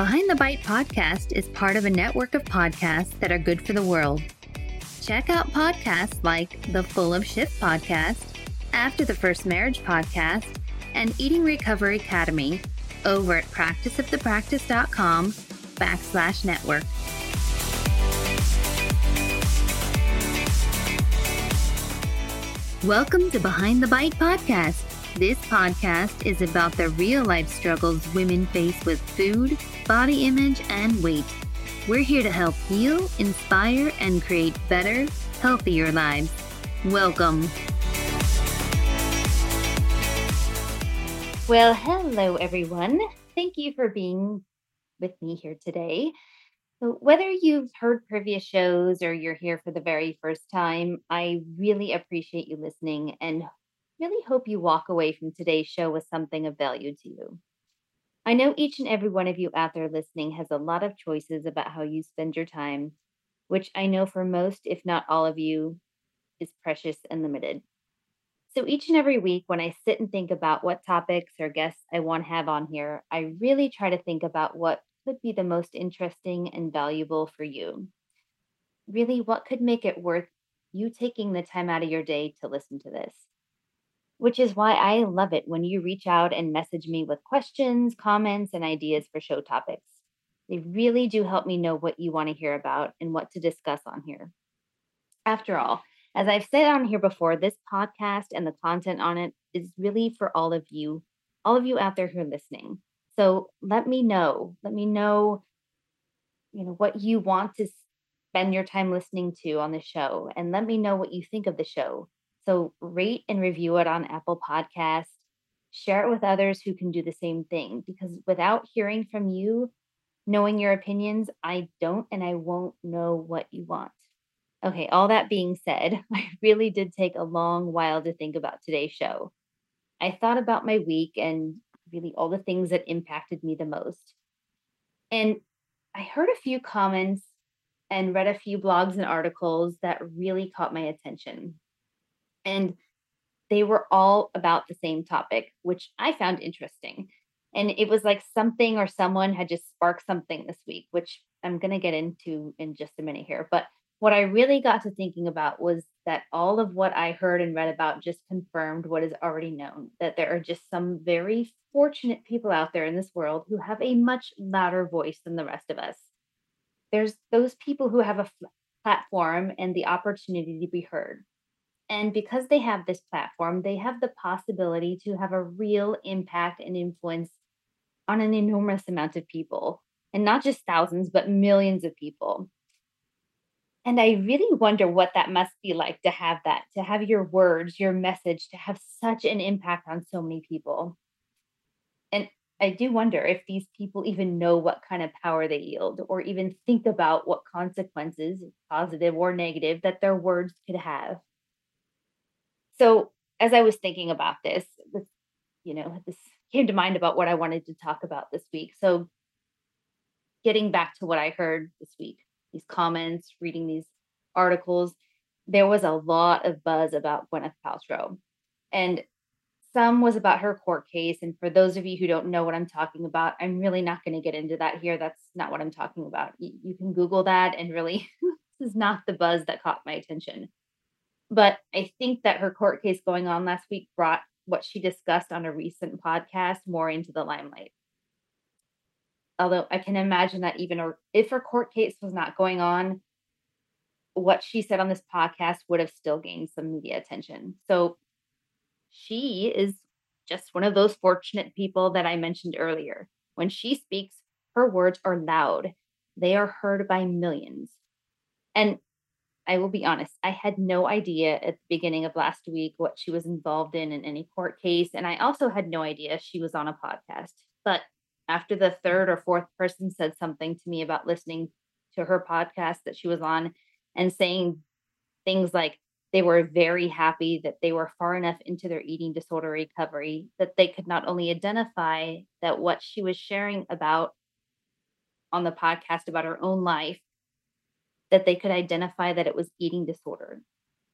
Behind the Bite podcast is part of a network of podcasts that are good for the world. Check out podcasts like the Full of Shift podcast, After the First Marriage podcast, and Eating Recovery Academy over at practiceofthepractice.com/network. Welcome to Behind the Bite podcast. This podcast is about the real-life struggles women face with food, body image, and weight. We're here to help heal, inspire, and create better, healthier lives. Welcome. Well, hello, everyone. Thank you for being with me here today. So whether you've heard previous shows or you're here for the very first time, I really appreciate you listening and really hope you walk away from today's show with something of value to you. I know each and every one of you out there listening has a lot of choices about how you spend your time, which I know for most, if not all of you, is precious and limited. So each and every week when I sit and think about what topics or guests I want to have on here, I really try to think about what could be the most interesting and valuable for you. Really, what could make it worth you taking the time out of your day to listen to this? Which is why I love it when you reach out and message me with questions, comments, and ideas for show topics. They really do help me know what you want to hear about and what to discuss on here. After all, as I've said on here before, this podcast and the content on it is really for all of you out there who are listening. So let me know, what you want to spend your time listening to on the show, and let me know what you think of the show. So rate and review it on Apple Podcasts. Share it with others who can do the same thing, because without hearing from you, knowing your opinions, I don't and I won't know what you want. Okay, all that being said, I really did take a long while to think about today's show. I thought about my week and really all the things that impacted me the most. And I heard a few comments and read a few blogs and articles that really caught my attention. And they were all about the same topic, which I found interesting. And it was like something or someone had just sparked something this week, which I'm going to get into in just a minute here. But what I really got to thinking about was that all of what I heard and read about just confirmed what is already known, that there are just some very fortunate people out there in this world who have a much louder voice than the rest of us. There's those people who have a platform and the opportunity to be heard. And because they have this platform, they have the possibility to have a real impact and influence on an enormous amount of people, and not just thousands, but millions of people. And I really wonder what that must be like to have your words, your message, to have such an impact on so many people. And I do wonder if these people even know what kind of power they yield, or even think about what consequences, positive or negative, that their words could have. So as I was thinking about this came to mind about what I wanted to talk about this week. So getting back to what I heard this week, these comments, reading these articles, there was a lot of buzz about Gwyneth Paltrow. And some was about her court case. And for those of you who don't know what I'm talking about, I'm really not going to get into that here. That's not what I'm talking about. You can Google that, and really, this is not the buzz that caught my attention. But I think that her court case going on last week brought what she discussed on a recent podcast more into the limelight. Although I can imagine that even if her court case was not going on, what she said on this podcast would have still gained some media attention. So she is just one of those fortunate people that I mentioned earlier. When she speaks, her words are loud. They are heard by millions. And I will be honest, I had no idea at the beginning of last week what she was involved in any court case. And I also had no idea she was on a podcast. But after the third or fourth person said something to me about listening to her podcast that she was on and saying things like they were very happy that they were far enough into their eating disorder recovery that they could not only identify that what she was sharing about on the podcast about her own life, that they could identify that it was eating disorder.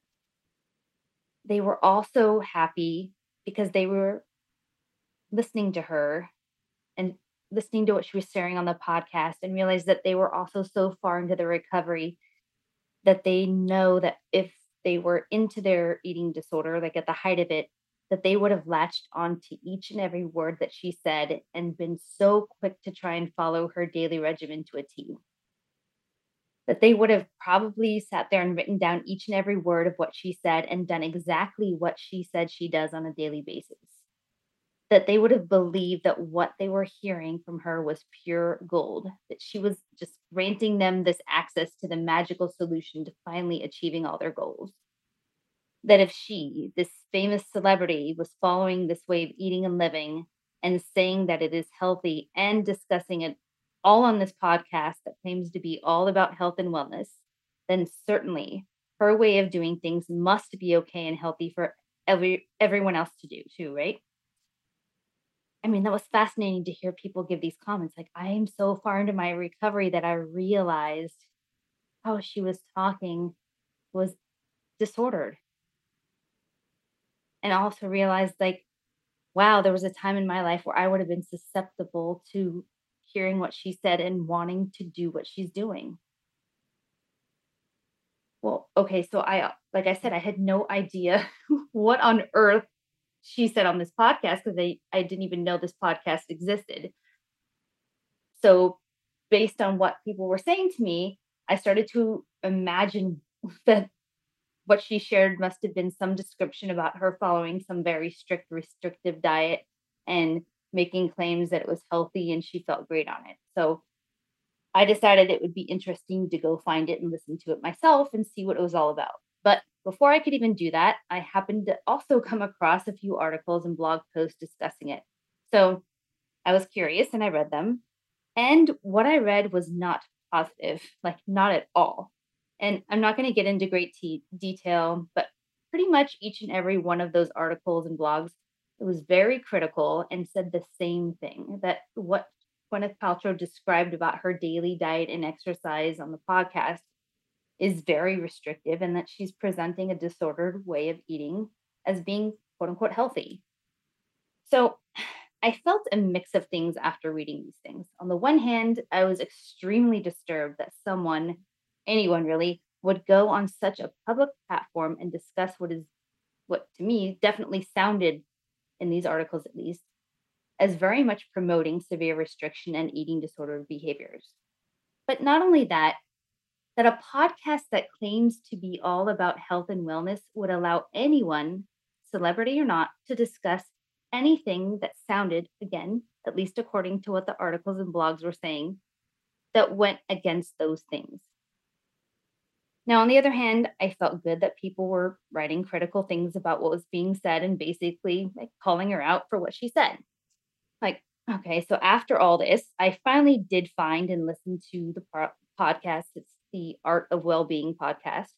They were also happy because they were listening to her and listening to what she was sharing on the podcast and realized that they were also so far into their recovery that they know that if they were into their eating disorder, like at the height of it, that they would have latched on to each and every word that she said and been so quick to try and follow her daily regimen to a T. That they would have probably sat there and written down each and every word of what she said and done exactly what she said she does on a daily basis. That they would have believed that what they were hearing from her was pure gold, that she was just granting them this access to the magical solution to finally achieving all their goals. That if she, this famous celebrity, was following this way of eating and living and saying that it is healthy and discussing it all on this podcast that claims to be all about health and wellness, then certainly her way of doing things must be okay and healthy for everyone else to do too, right? I mean, that was fascinating to hear people give these comments. Like, I am so far into my recovery that I realized how she was talking was disordered. And I also realized, like, wow, there was a time in my life where I would have been susceptible to hearing what she said and wanting to do what she's doing. Well, okay, so like I said, I had no idea what on earth she said on this podcast because I didn't even know this podcast existed. So, based on what people were saying to me, I started to imagine that what she shared must have been some description about her following some very strict, restrictive diet and making claims that it was healthy and she felt great on it. So, I decided it would be interesting to go find it and listen to it myself and see what it was all about. But before I could even do that, I happened to also come across a few articles and blog posts discussing it. So I was curious and I read them. And what I read was not positive, like not at all. And I'm not going to get into great detail, but pretty much each and every one of those articles and blogs, it was very critical and said the same thing that what Gwyneth Paltrow described about her daily diet and exercise on the podcast is very restrictive and that she's presenting a disordered way of eating as being quote unquote healthy. So I felt a mix of things after reading these things. On the one hand, I was extremely disturbed that someone, anyone really, would go on such a public platform and discuss what to me definitely sounded in these articles at least as very much promoting severe restriction and eating disorder behaviors. But not only that, that a podcast that claims to be all about health and wellness would allow anyone, celebrity or not, to discuss anything that sounded, again, at least according to what the articles and blogs were saying, that went against those things. Now, on the other hand, I felt good that people were writing critical things about what was being said and basically like calling her out for what she said. Like, okay, so after all this, I finally did find and listen to the podcast. It's the Art of Wellbeing podcast.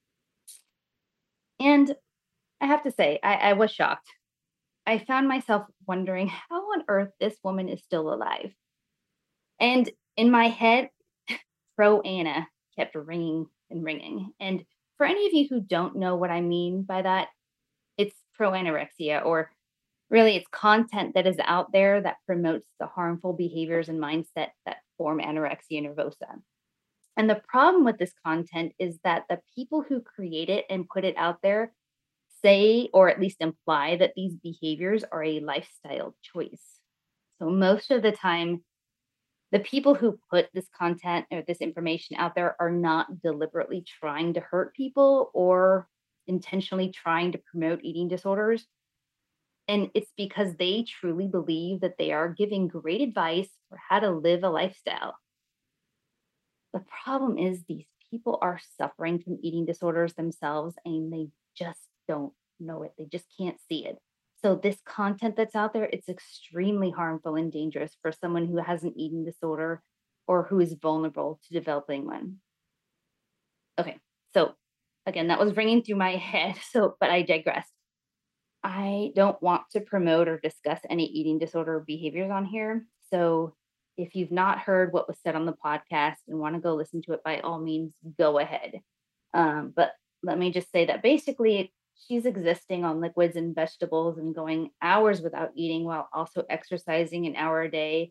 And I have to say, I was shocked. I found myself wondering how on earth this woman is still alive. And in my head, Pro Anna kept ringing and ringing. And for any of you who don't know what I mean by that, it's pro anorexia, or really it's content that is out there that promotes the harmful behaviors and mindset that form anorexia nervosa. And the problem with this content is that the people who create it and put it out there say, or at least imply, that these behaviors are a lifestyle choice. So most of the time, the people who put this content or this information out there are not deliberately trying to hurt people or intentionally trying to promote eating disorders. And it's because they truly believe that they are giving great advice for how to live a lifestyle. The problem is these people are suffering from eating disorders themselves and they just don't know it. They just can't see it. So this content that's out there, it's extremely harmful and dangerous for someone who has an eating disorder or who is vulnerable to developing one. Okay. So again, that was ringing through my head. But I digressed. I don't want to promote or discuss any eating disorder behaviors on here. So if you've not heard what was said on the podcast and want to go listen to it, by all means, go ahead. But let me just say that basically she's existing on liquids and vegetables and going hours without eating while also exercising an hour a day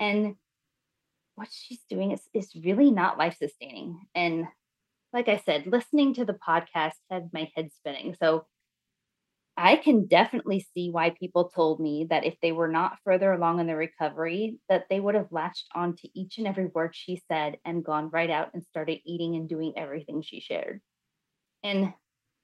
And what she's doing is really not life sustaining. And like I said, listening to the podcast had my head spinning. So I can definitely see why people told me that if they were not further along in their recovery, that they would have latched on to each and every word she said and gone right out and started eating and doing everything she shared. And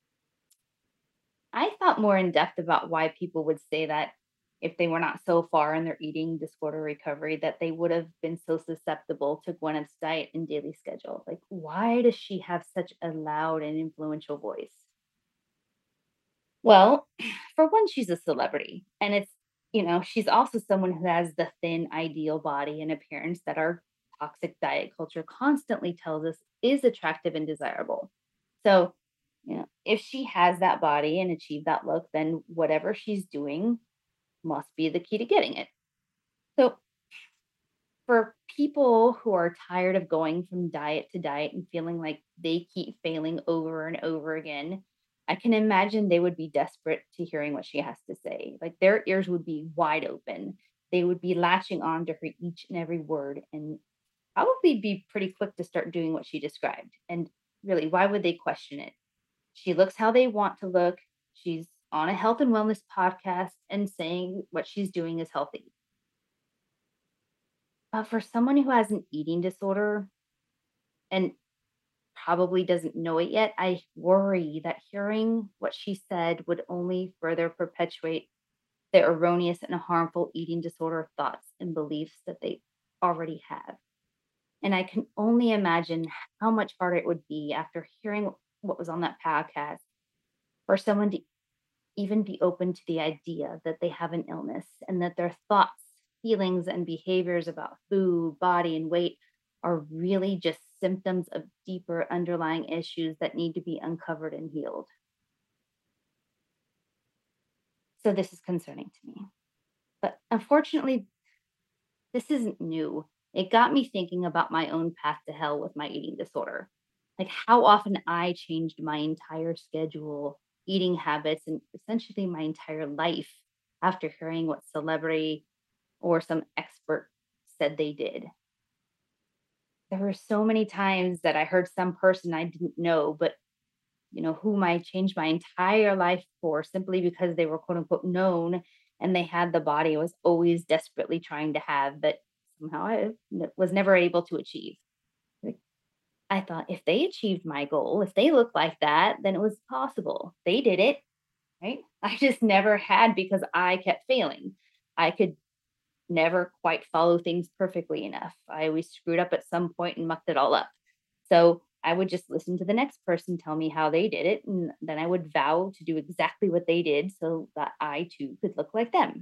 I thought more in depth about why people would say that if they were not so far in their eating disorder recovery, that they would have been so susceptible to Gwyneth's diet and daily schedule. Like, why does she have such a loud and influential voice? Well, for one, she's a celebrity, and she's also someone who has the thin, ideal body and appearance that our toxic diet culture constantly tells us is attractive and desirable. So, if she has that body and achieved that look, then whatever she's doing must be the key to getting it. So, for people who are tired of going from diet to diet and feeling like they keep failing over and over again, I can imagine they would be desperate to hearing what she has to say. Like their ears would be wide open. They would be latching on to her each and every word and probably be pretty quick to start doing what she described. And really, why would they question it? She looks how they want to look. She's on a health and wellness podcast and saying what she's doing is healthy. But for someone who has an eating disorder and probably doesn't know it yet, I worry that hearing what she said would only further perpetuate the erroneous and harmful eating disorder thoughts and beliefs that they already have. And I can only imagine how much harder it would be after hearing what was on that podcast for someone to even be open to the idea that they have an illness and that their thoughts, feelings, and behaviors about food, body, and weight are really just symptoms of deeper underlying issues that need to be uncovered and healed. So, this is concerning to me. But unfortunately, this isn't new. It got me thinking about my own path to hell with my eating disorder. Like how often I changed my entire schedule, eating habits, and essentially my entire life after hearing what celebrity or some expert said they did. There were so many times that I heard some person I didn't know, but whom I changed my entire life for simply because they were quote unquote known and they had the body I was always desperately trying to have, but somehow was never able to achieve. Like, I thought if they achieved my goal, if they looked like that, then it was possible. They did it, right? I just never had because I kept failing. I could never quite follow things perfectly enough. I always screwed up at some point and mucked it all up. So I would just listen to the next person tell me how they did it. And then I would vow to do exactly what they did so that I too could look like them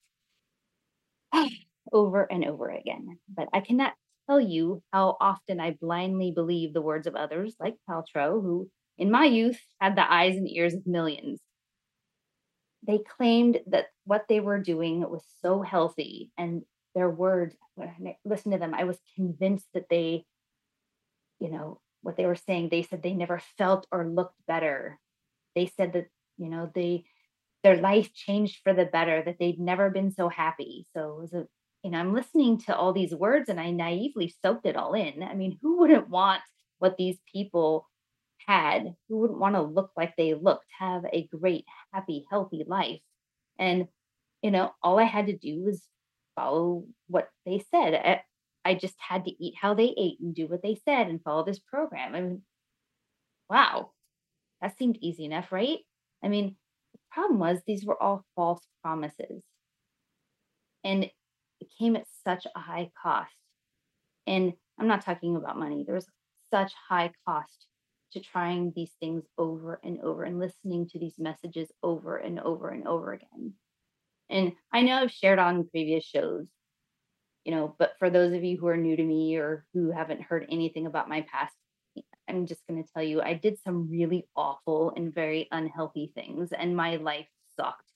over and over again. But I cannot tell you how often I blindly believe the words of others like Paltrow, who in my youth had the eyes and ears of millions. They claimed that what they were doing was so healthy, and their words, when I listened to them, I was convinced that what they were saying, they said they never felt or looked better. They said that, their life changed for the better, that they'd never been so happy. So it was I'm listening to all these words and I naively soaked it all in. I mean, who wouldn't want what these people had? Who wouldn't want to look like they looked, have a great, happy, healthy life? And, all I had to do was follow what they said. I just had to eat how they ate and do what they said and follow this program. I mean, wow, that seemed easy enough, right? I mean, the problem was these were all false promises and it came at such a high cost. And I'm not talking about money. There was such high cost to trying these things over and over and listening to these messages over and over and over again. And I know I've shared on previous shows, but for those of you who are new to me or who haven't heard anything about my past, I'm just going to tell you I did some really awful and very unhealthy things and my life sucked.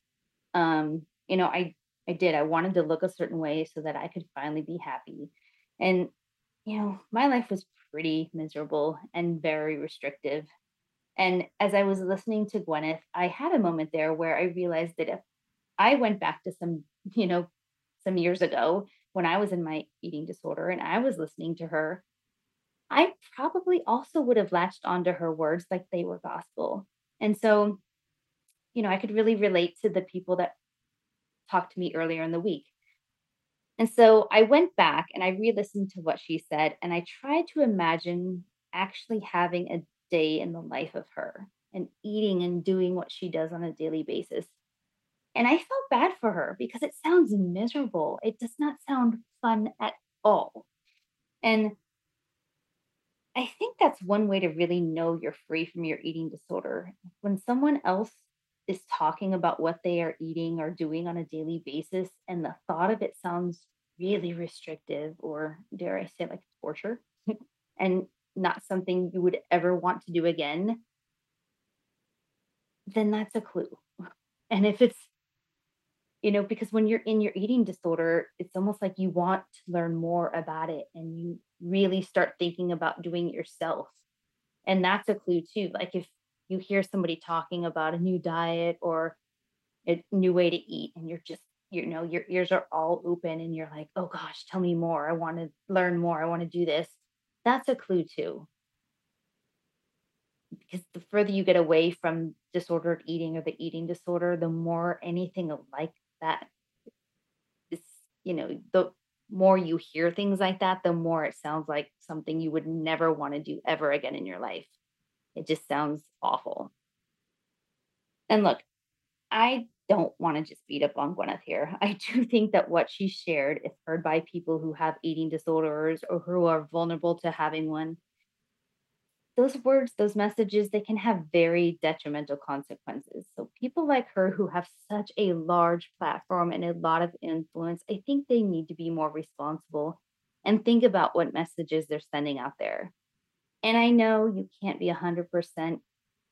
I did. I wanted to look a certain way so that I could finally be happy. And my life was pretty miserable and very restrictive. And as I was listening to Gwyneth, I had a moment there where I realized that if I went back to some years ago when I was in my eating disorder and I was listening to her, I probably also would have latched onto her words like they were gospel. And so, I could really relate to the people that talked to me earlier in the week. And so I went back and I re-listened to what she said and I tried to imagine actually having a day in the life of her and eating and doing what she does on a daily basis. And I felt bad for her because it sounds miserable. It does not sound fun at all. And I think that's one way to really know you're free from your eating disorder. When someone else is talking about what they are eating or doing on a daily basis, and the thought of it sounds really restrictive or, dare I say, like torture, and not something you would ever want to do again, then that's a clue. And if it's, because when you're in your eating disorder, it's almost like you want to learn more about it and you really start thinking about doing it yourself. And that's a clue too. Like if you hear somebody talking about a new diet or a new way to eat and you're just, your ears are all open and you're like, "Oh gosh, tell me more. I want to learn more. I want to do this." That's a clue too. Because the further you get away from disordered eating or the eating disorder, the more anything like that is, the more you hear things like that, the more it sounds like something you would never want to do ever again in your life. It just sounds awful. And look, I don't want to just beat up on Gwyneth here. I do think that what she shared, if heard by people who have eating disorders or who are vulnerable to having one, those words, those messages, they can have very detrimental consequences. So, people like her who have such a large platform and a lot of influence, I think they need to be more responsible and think about what messages they're sending out there. And I know you can't be 100%,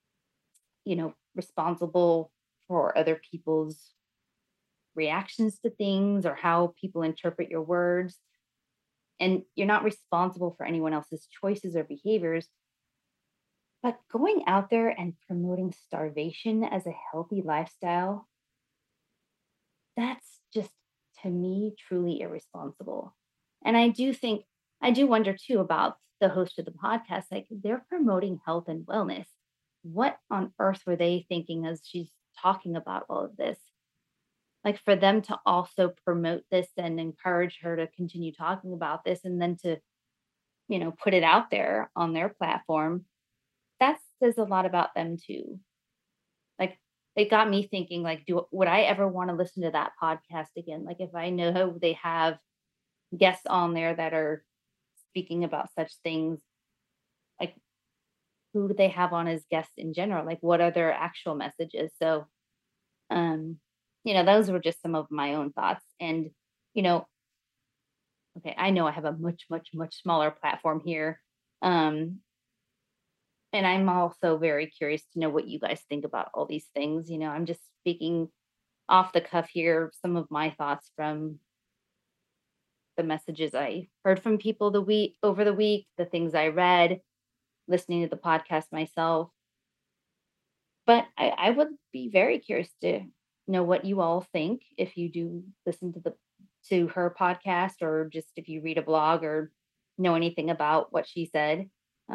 responsible for other people's reactions to things or how people interpret your words. And you're not responsible for anyone else's choices or behaviors. But going out there and promoting starvation as a healthy lifestyle, that's just, to me, truly irresponsible. And I do wonder too about the host of the podcast. Like, they're promoting health and wellness. What on earth were they thinking as she's talking about all of this? Like for them to also promote this and encourage her to continue talking about this and then to, put it out there on their platform, that says a lot about them too. Like it got me thinking like would I ever want to listen to that podcast again? Like if I know they have guests on there that are speaking about such things, like who do they have on as guests in general? Like what are their actual messages? So um those were just some of my own thoughts. And you know okay, I know I have a much, much, much smaller platform here. Um, and I'm also very curious to know what you guys think about all these things. I'm just speaking off the cuff here, some of my thoughts from the messages I heard from people the week over the week, the things I read, listening to the podcast myself. But I would be very curious to know what you all think if you do listen to her podcast or just if you read a blog or know anything about what she said.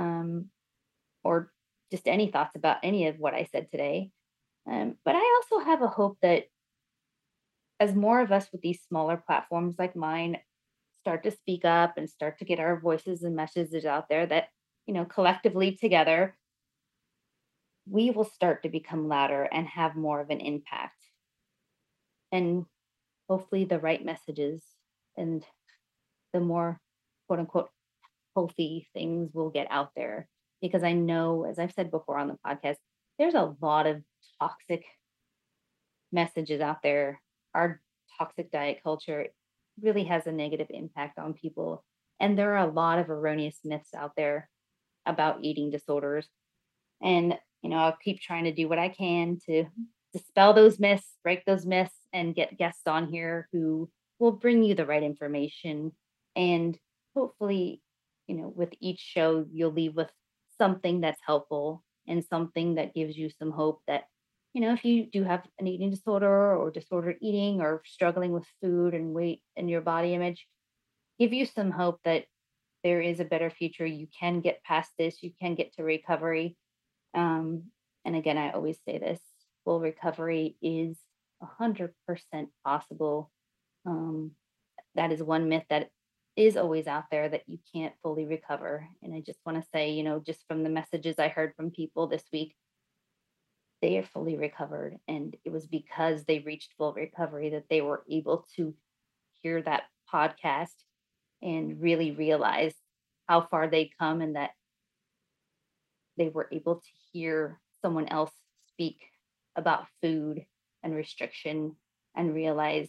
Or just any thoughts about any of what I said today. But I also have a hope that as more of us with these smaller platforms like mine start to speak up and start to get our voices and messages out there, that, collectively together, we will start to become louder and have more of an impact. And hopefully the right messages and the more quote unquote healthy things will get out there. Because I know, as I've said before on the podcast, there's a lot of toxic messages out there. Our toxic diet culture really has a negative impact on people. And there are a lot of erroneous myths out there about eating disorders. And, I'll keep trying to do what I can to dispel those myths, break those myths, and get guests on here who will bring you the right information. And hopefully, with each show, you'll leave with something that's helpful and something that gives you some hope that if you do have an eating disorder or disordered eating or struggling with food and weight and your body image, give you some hope that there is a better future. You can get past this, you can get to recovery. Um, and again, I always say this, full recovery is 100% possible. Um, that is one myth that is always out there, that you can't fully recover. And I just want to say, just from the messages I heard from people this week, they are fully recovered. And it was because they reached full recovery that they were able to hear that podcast and really realize how far they come, and that they were able to hear someone else speak about food and restriction and realize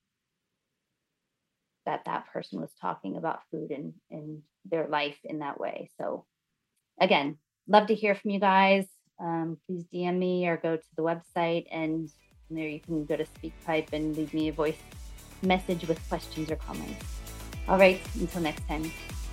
that that person was talking about food and their life in that way. So again, love to hear from you guys. Please DM me or go to the website, and there you can go to SpeakPipe and leave me a voice message with questions or comments. All right, until next time.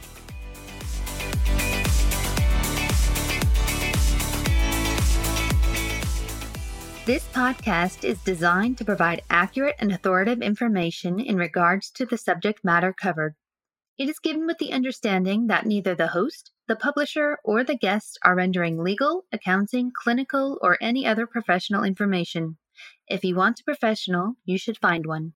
This podcast is designed to provide accurate and authoritative information in regards to the subject matter covered. It is given with the understanding that neither the host, the publisher, or the guest are rendering legal, accounting, clinical, or any other professional information. If you want a professional, you should find one.